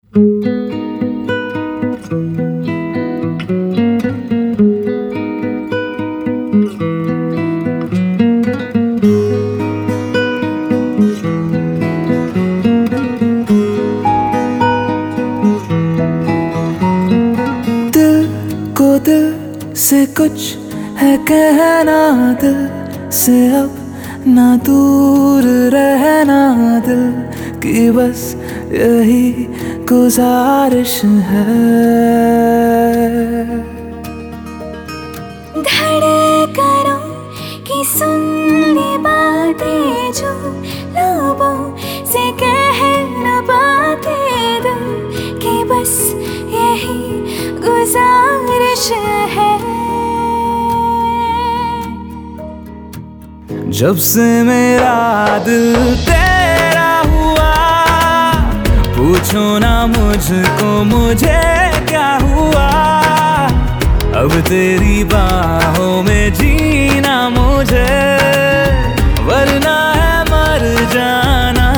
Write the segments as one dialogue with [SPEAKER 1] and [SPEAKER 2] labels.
[SPEAKER 1] दिल से कुछ है कहना, दिल से अब ना दूर रहना, दिल की बस यही गुजारिश है।
[SPEAKER 2] धड़कनों की सुन ली बातें जो लबों से कह न पाते, दिल की बस यही गुजारिश है।
[SPEAKER 1] जब से मेरा दिल तेरा हुआ, पूछो ना मुझको मुझे क्या हुआ। अब तेरी बाहों में जीना मुझे, वरना है मर जाना।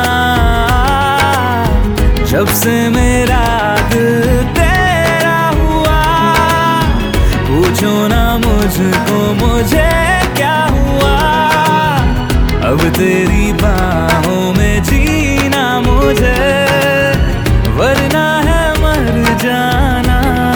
[SPEAKER 1] जब से मेरा दिल तेरा हुआ, पूछो ना मुझको मुझे क्या हुआ। अब तेरी बाहों में जीना मुझे, वरना है मर जाना।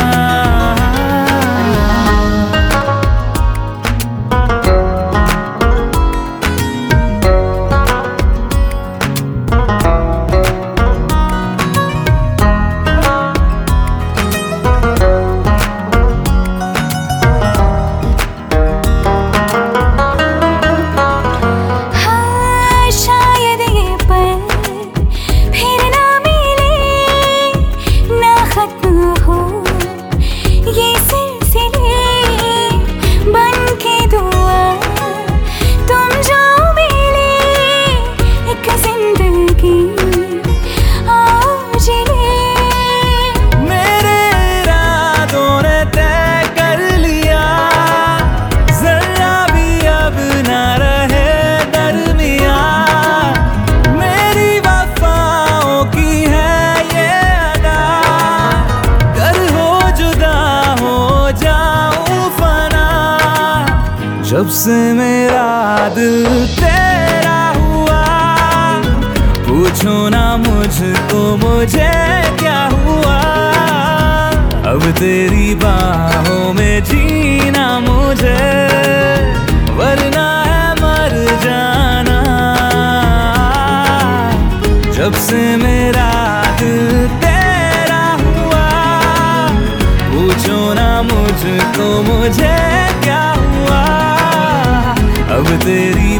[SPEAKER 1] जब से मेरा दिल तेरा हुआ, पूछो ना मुझको मुझे क्या हुआ। अब तेरी बाहों में जीना मुझे, वरना है मर जाना। जब से मेरा दिल तेरा हुआ, पूछो ना मुझको मुझे क्या हुआ। अब तेरी